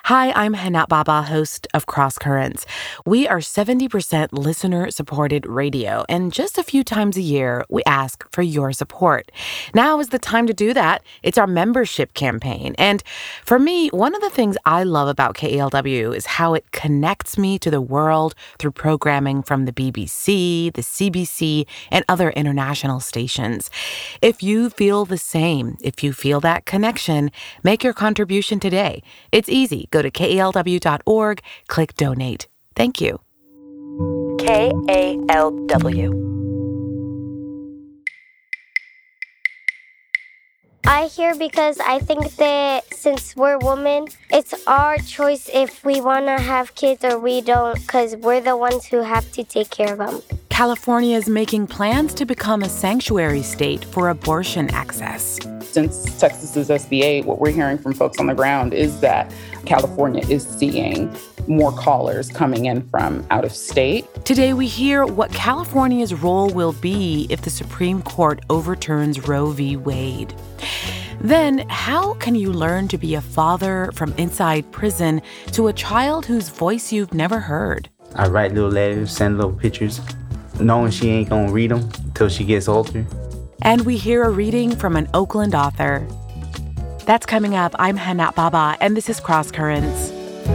Hi, I'm Hana Baba, host of Cross Currents. We are 70% listener-supported radio, and just a few times a year, we ask for your support. Now is the time to do that. It's our membership campaign. And for me, one of the things I love about KALW is how it connects me to the world through programming from the BBC, the CBC, and other international stations. If you feel the same, if you feel that connection, make your contribution today. It's easy. Go to KALW.org, click donate. Thank you. KALW. I hear because I think that since we're women, it's our choice if we want to have kids or we don't, because we're the ones who have to take care of them. California is making plans to become a sanctuary state for abortion access. Since Texas is SB 8, what we're hearing from folks on the ground is that California is seeing more callers coming in from out of state. Today, we hear what California's role will be if the Supreme Court overturns Roe v. Wade. Then, how can you learn to be a father from inside prison to a child whose voice you've never heard? I write little letters, send little pictures, knowing she ain't gonna read them till she gets older. And we hear a reading from an Oakland author. That's coming up. I'm Hana Baba, and this is Cross Currents.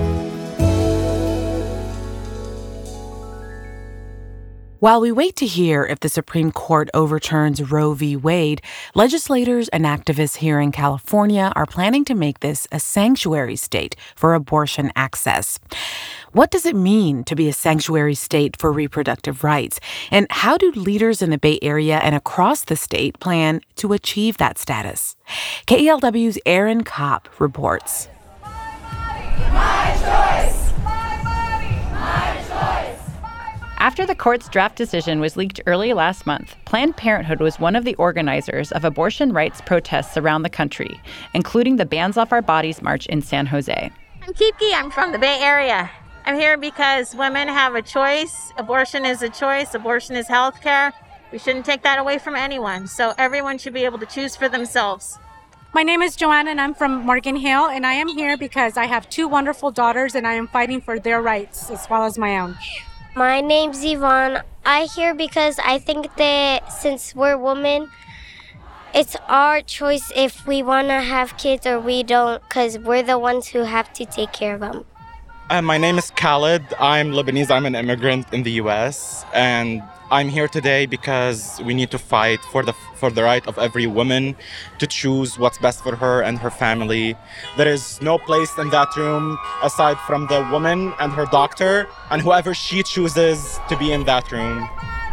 While we wait to hear if the Supreme Court overturns Roe v. Wade, legislators and activists here in California are planning to make this a sanctuary state for abortion access. What does it mean to be a sanctuary state for reproductive rights? And how do leaders in the Bay Area and across the state plan to achieve that status? KALW's Erin Kopp reports. My choice! My body! My choice! After the court's draft decision was leaked early last month, Planned Parenthood was one of the organizers of abortion rights protests around the country, including the Bands Off Our Bodies March in San Jose. I'm Kiki. I'm from the Bay Area. I'm here because women have a choice. Abortion is a choice. Abortion is health care. We shouldn't take that away from anyone. So everyone should be able to choose for themselves. My name is Joanna, and I'm from Morgan Hill, and I am here because I have two wonderful daughters, and I am fighting for their rights as well as my own. My name's Yvonne. I hear because I think that since we're women, it's our choice if we want to have kids or we don't, because we're the ones who have to take care of them. My name is Khaled. I'm Lebanese. I'm an immigrant in the U.S. And I'm here today because we need to fight for the right of every woman to choose what's best for her and her family. There is no place in that room aside from the woman and her doctor and whoever she chooses to be in that room.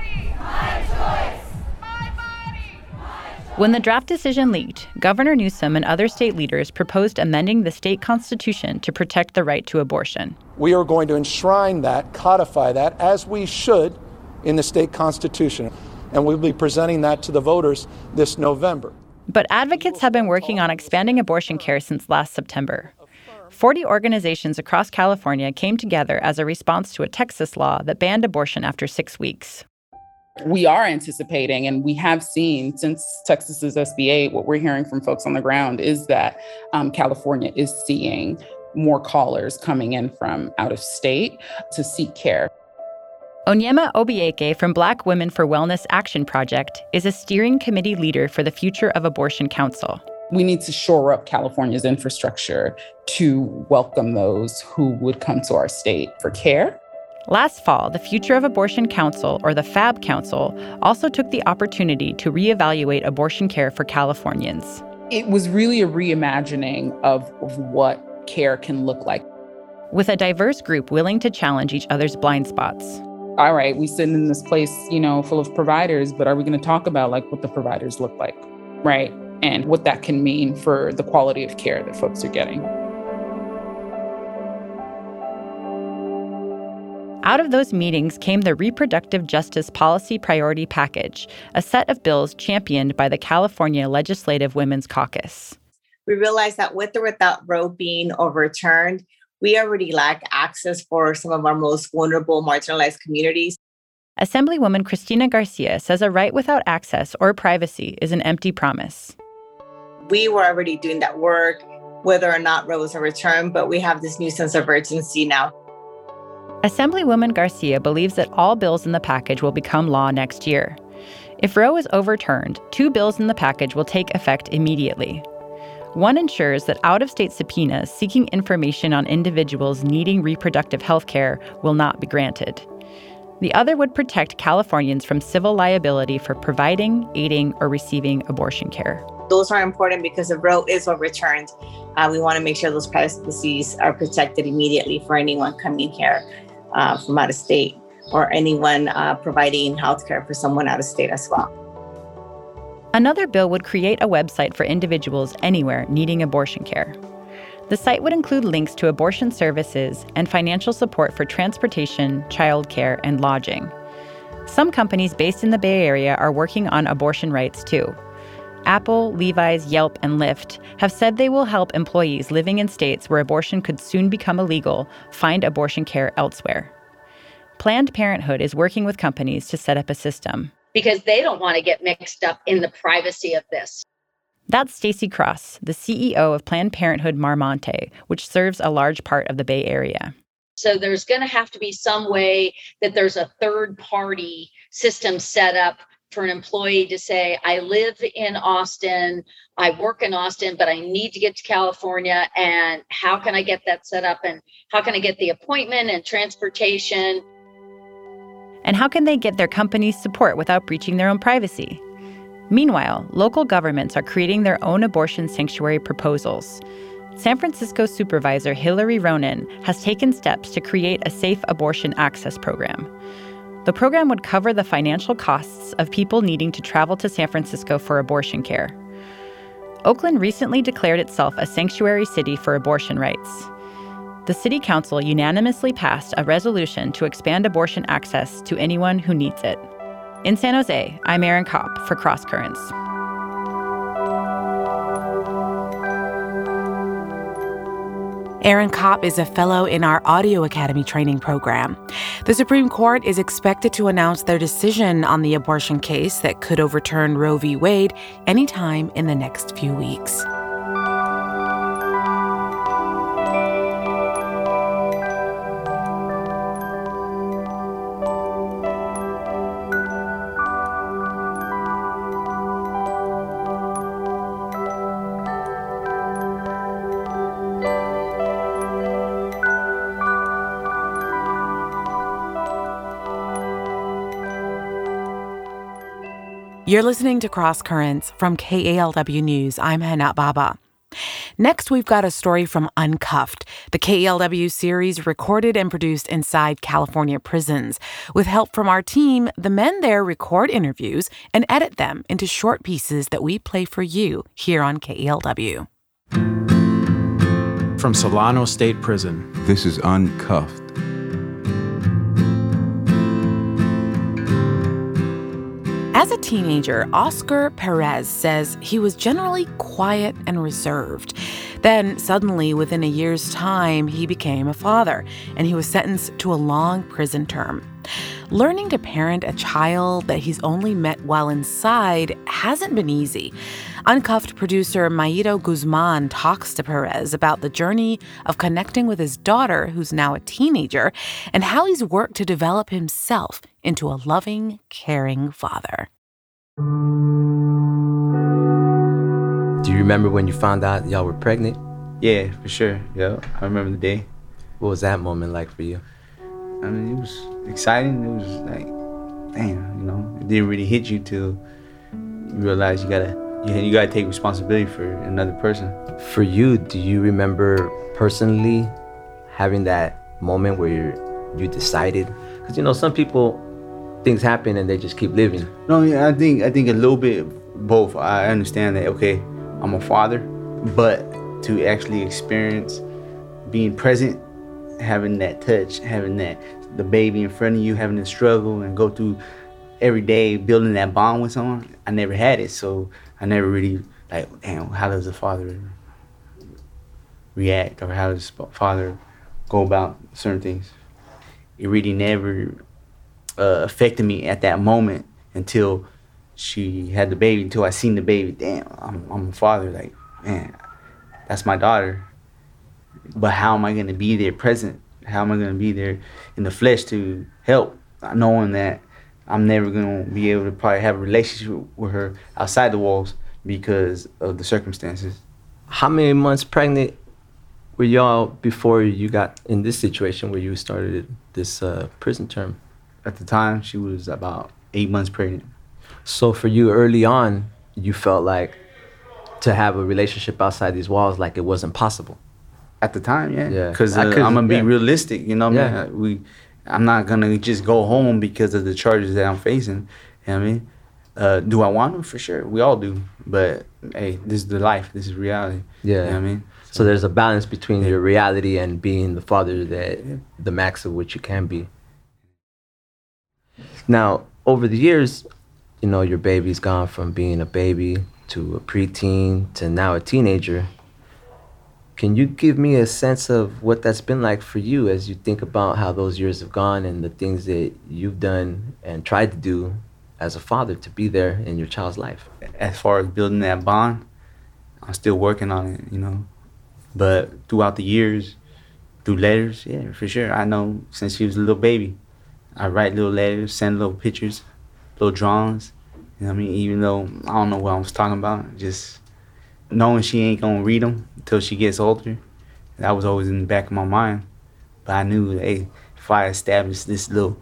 When the draft decision leaked, Governor Newsom and other state leaders proposed amending the state constitution to protect the right to abortion. We are going to enshrine that, codify that, as we should in the state constitution. And we'll be presenting that to the voters this November. But advocates have been working on expanding abortion care since last September. 40 organizations across California came together as a response to a Texas law that banned abortion after 6 weeks. We are anticipating, and we have seen since Texas is SB 8, what we're hearing from folks on the ground is that California is seeing more callers coming in from out of state to seek care. Onyema Obieke from Black Women for Wellness Action Project is a steering committee leader for the Future of Abortion Council. We need to shore up California's infrastructure to welcome those who would come to our state for care. Last fall, the Future of Abortion Council, or the FAB Council, also took the opportunity to reevaluate abortion care for Californians. It was really a reimagining of what care can look like. With a diverse group willing to challenge each other's blind spots. All right, we sit in this place, full of providers, but are we going to talk about what the providers look like, right? And what that can mean for the quality of care that folks are getting. Out of those meetings came the Reproductive Justice Policy Priority Package, a set of bills championed by the California Legislative Women's Caucus. We realized that with or without Roe being overturned, we already lack access for some of our most vulnerable, marginalized communities. Assemblywoman Cristina Garcia says a right without access or privacy is an empty promise. We were already doing that work whether or not Roe is overturned, but we have this new sense of urgency now. Assemblywoman Garcia believes that all bills in the package will become law next year. If Roe is overturned, 2 bills in the package will take effect immediately. One ensures that out-of-state subpoenas seeking information on individuals needing reproductive health care will not be granted. The other would protect Californians from civil liability for providing, aiding, or receiving abortion care. Those are important because if Roe is overturned, we want to make sure those privacies are protected immediately for anyone coming here from out of state, or anyone providing healthcare for someone out of state as well. Another bill would create a website for individuals anywhere needing abortion care. The site would include links to abortion services and financial support for transportation, childcare, and lodging. Some companies based in the Bay Area are working on abortion rights too. Apple, Levi's, Yelp, and Lyft have said they will help employees living in states where abortion could soon become illegal find abortion care elsewhere. Planned Parenthood is working with companies to set up a system. Because they don't want to get mixed up in the privacy of this. That's Stacey Cross, the CEO of Planned Parenthood Marmonte, which serves a large part of the Bay Area. So there's going to have to be some way that there's a third-party system set up for an employee to say, I live in Austin, I work in Austin, but I need to get to California, and how can I get that set up, and how can I get the appointment and transportation? And how can they get their company's support without breaching their own privacy? Meanwhile, local governments are creating their own abortion sanctuary proposals. San Francisco Supervisor Hillary Ronen has taken steps to create a safe abortion access program. The program would cover the financial costs of people needing to travel to San Francisco for abortion care. Oakland recently declared itself a sanctuary city for abortion rights. The city council unanimously passed a resolution to expand abortion access to anyone who needs it. In San Jose, I'm Erin Kopp for Cross Currents. Erin Kopp is a fellow in our Audio Academy training program. The Supreme Court is expected to announce their decision on the abortion case that could overturn Roe v. Wade anytime in the next few weeks. You're listening to Cross Currents from KALW News. I'm Hana Baba. Next, we've got a story from Uncuffed, the KALW series recorded and produced inside California prisons. With help from our team, the men there record interviews and edit them into short pieces that we play for you here on KALW. From Solano State Prison. This is Uncuffed. As a teenager, Oscar Perez says he was generally quiet and reserved. Then suddenly, within a year's time, he became a father, and he was sentenced to a long prison term. Learning to parent a child that he's only met while inside hasn't been easy. Uncuffed producer Maito Guzman talks to Perez about the journey of connecting with his daughter, who's now a teenager, and how he's worked to develop himself into a loving, caring father. Do you remember when you found out y'all were pregnant? Yeah, for sure. Yeah, I remember the day. What was that moment like for you? I mean, it was exciting. It was like, damn, you know, it didn't really hit you till you realize you gotta take responsibility for another person. For you, do you remember personally having that moment where you decided? Because, you know, some people, things happen and they just keep living. No, yeah, I think a little bit both. I understand that, okay, I'm a father, but to actually experience being present, having that touch, having the baby in front of you, having to struggle and go through every day building that bond with someone, I never had it. So I never really, like, damn, how does a father react, or how does a father go about certain things? It really never affected me at that moment until she had the baby, until I seen the baby. Damn, I'm a father. Like, man, that's my daughter. But how am I going to be there present? How am I going to be there in the flesh to help, knowing that I'm never going to be able to probably have a relationship with her outside the walls because of the circumstances. How many months pregnant were y'all before you got in this situation where you started this prison term? At the time, she was about 8 months pregnant. So for you early on, you felt like to have a relationship outside these walls, like it wasn't possible? At the time, yeah. Yeah. Because I'm going to be realistic, you know what I mean? I'm not going to just go home because of the charges that I'm facing, you know what I mean? Do I want to? For sure. We all do. But, hey, this is the life. This is reality. Yeah. You know what I mean? So there's a balance between your reality and being the father that the max of which you can be. Now, over the years, you know, your baby's gone from being a baby to a preteen to now a teenager. Can you give me a sense of what that's been like for you as you think about how those years have gone and the things that you've done and tried to do as a father to be there in your child's life? As far as building that bond, I'm still working on it, you know. But throughout the years, through letters, yeah, for sure. I know since she was a little baby, I write little letters, send little pictures, little drawings. You know what I mean? Even though I don't know what I was talking about, just knowing she ain't gonna read them until she gets older. That was always in the back of my mind. But I knew, hey, if I establish this little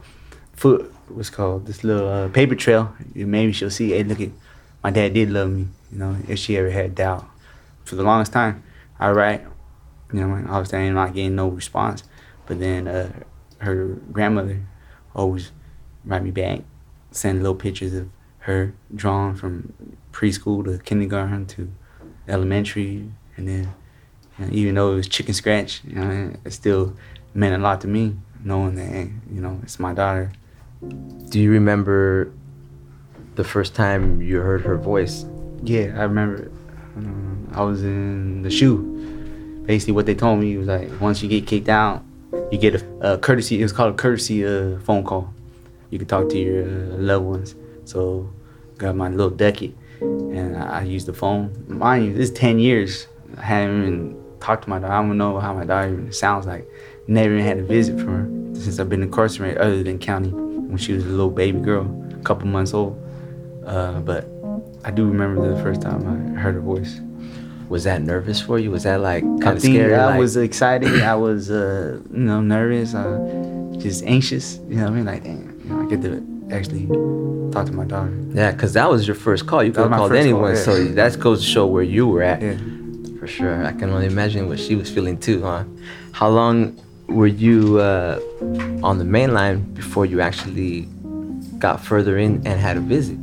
this little paper trail, maybe she'll see, hey, look, my dad did love me, you know, if she ever had doubt. For the longest time, I write, you know, obviously I'm not getting no response. But then her grandmother always write me back, send little pictures of her drawn from preschool to kindergarten to elementary, and then, you know, even though it was chicken scratch, you know, it still meant a lot to me, knowing that, hey, you know, it's my daughter. Do you remember the first time you heard her voice? Yeah, I remember. I was in the SHU. Basically, what they told me was like, once you get kicked out, you get a courtesy. It was called a courtesy phone call. You could talk to your loved ones. So, got my little ducket, and I used the phone. Mind you, this is 10 years. I haven't even talked to my daughter. I don't know how my daughter even sounds like. Never even had a visit from her since I've been incarcerated, other than county, when she was a little baby girl, a couple months old. But I do remember the first time I heard her voice. Was that nervous for you? Was that like kind of scary? I was excited. I was, nervous. Just anxious. You know what I mean? Like, damn, you know, I get to actually talk to my daughter. Yeah, because that was your first call. You could have called anyone. So that goes to show where you were at. Yeah. For sure. I can only imagine what she was feeling too, huh? How long were you on the main line before you actually got further in and had a visit?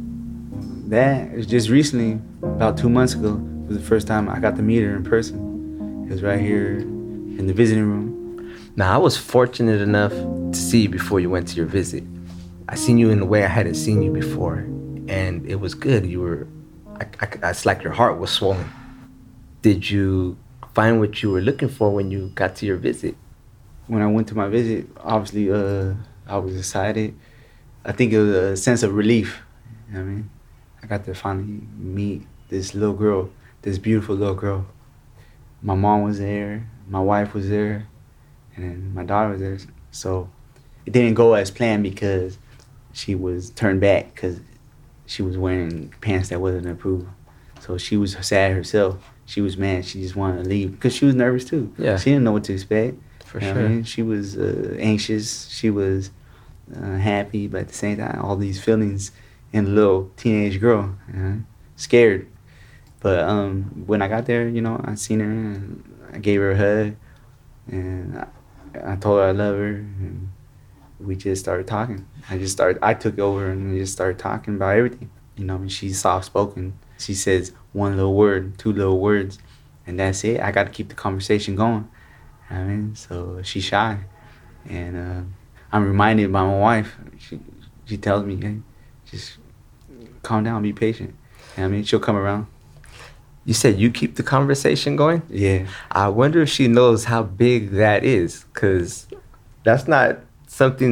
That was just recently, about 2 months ago, was the first time I got to meet her in person. It was right here in the visiting room. Now, I was fortunate enough to see you before you went to your visit. I seen you in a way I hadn't seen you before, and it was good. You were, it's like your heart was swollen. Did you find what you were looking for when you got to your visit? When I went to my visit, obviously, I was excited. I think it was a sense of relief. You know what I mean? I got to finally meet this little girl, this beautiful little girl. My mom was there, my wife was there, and then my daughter was there. So it didn't go as planned because she was turned back because she was wearing pants that wasn't approved. So she was sad herself. She was mad. She just wanted to leave because she was nervous too. Yeah. She didn't know what to expect. For you know sure. what I mean? She was anxious. She was happy, but at the same time, all these feelings in a little teenage girl, you know, scared. But when I got there, you know, I seen her and I gave her a hug, and I told her I love her, and we just started talking. I took over and we just started talking about everything. You know, she's soft-spoken. She says one little word, two little words, and that's it. I got to keep the conversation going. I mean, so she's shy, and I'm reminded by my wife. She tells me, hey, just calm down, be patient. You know what I mean, she'll come around. You said you keep the conversation going? Yeah. I wonder if she knows how big that is, because that's not something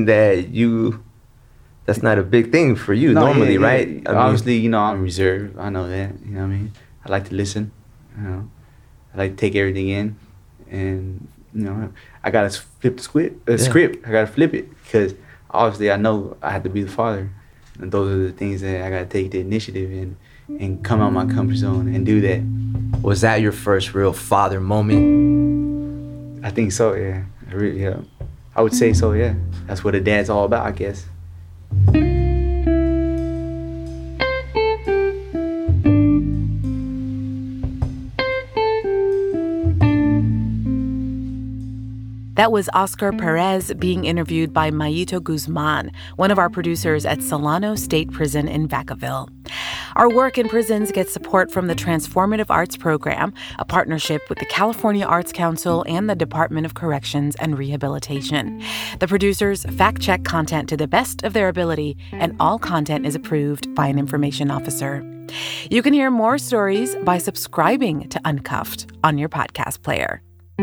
that's not a big thing for you normally, right? I mean, obviously, you know, I'm reserved. I know that, you know what I mean? I like to listen, you know. I like to take everything in, and I gotta flip the script. I gotta flip it because obviously I know I have to be the father, and those are the things that I gotta take the initiative and come out my comfort zone and do that. Was that your first real father moment? I think so. Yeah, I would say so. Yeah, that's what a dad's all about, I guess. That was Oscar Perez being interviewed by Mayito Guzman, one of our producers at Solano State Prison in Vacaville. Our work in prisons gets support from the Transformative Arts Program, a partnership with the California Arts Council and the Department of Corrections and Rehabilitation. The producers fact-check content to the best of their ability, and all content is approved by an information officer. You can hear more stories by subscribing to Uncuffed on your podcast player.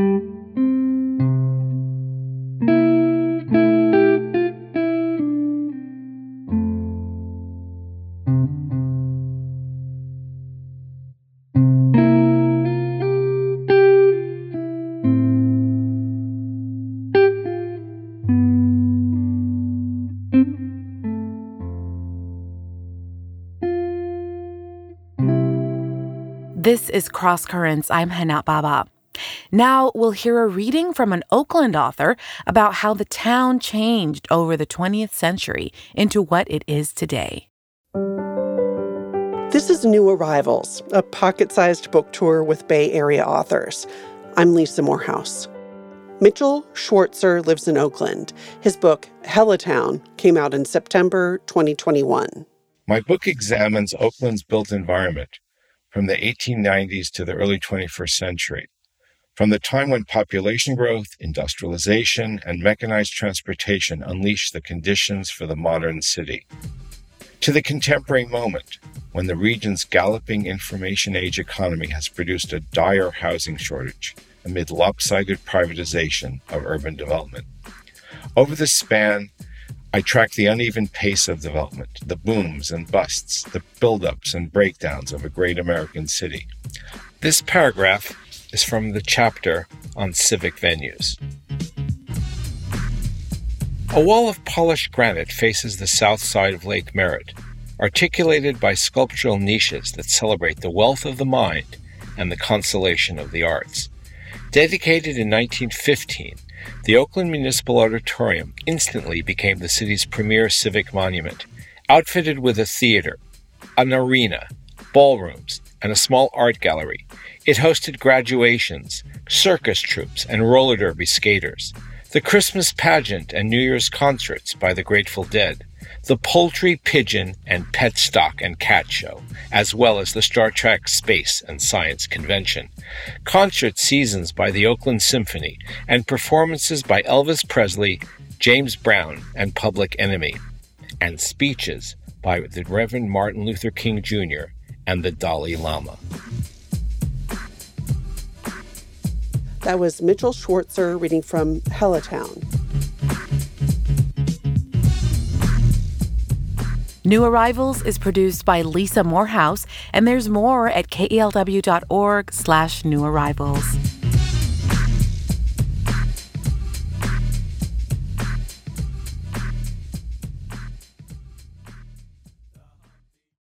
This is Cross Currents. I'm Hanat Baba. Now we'll hear a reading from an Oakland author about how the town changed over the 20th century into what it is today. This is New Arrivals, a pocket-sized book tour with Bay Area authors. I'm Lisa Morehouse. Mitchell Schwartzer lives in Oakland. His book, Hellatown, came out in September 2021. My book examines Oakland's built environment from the 1890s to the early 21st century, from the time when population growth, industrialization, and mechanized transportation unleashed the conditions for the modern city, to the contemporary moment when the region's galloping information age economy has produced a dire housing shortage amid lopsided privatization of urban development. Over this span, I track the uneven pace of development, the booms and busts, the buildups and breakdowns of a great American city. This paragraph is from the chapter on civic venues. A wall of polished granite faces the south side of Lake Merritt, articulated by sculptural niches that celebrate the wealth of the mind and the consolation of the arts. Dedicated in 1915, the Oakland Municipal Auditorium instantly became the city's premier civic monument, outfitted with a theater, an arena, ballrooms, and a small art gallery. It hosted graduations, circus troupes, and roller derby skaters, the Christmas pageant and New Year's concerts by the Grateful Dead, the poultry, pigeon, and pet stock and cat show, as well as the Star Trek Space and Science Convention, concert seasons by the Oakland Symphony, and performances by Elvis Presley, James Brown, and Public Enemy, and speeches by the Reverend Martin Luther King Jr. and the Dalai Lama. That was Mitchell Schwartzer reading from Hellatown. New Arrivals is produced by Lisa Morehouse, and there's more at kelw.org/newarrivals.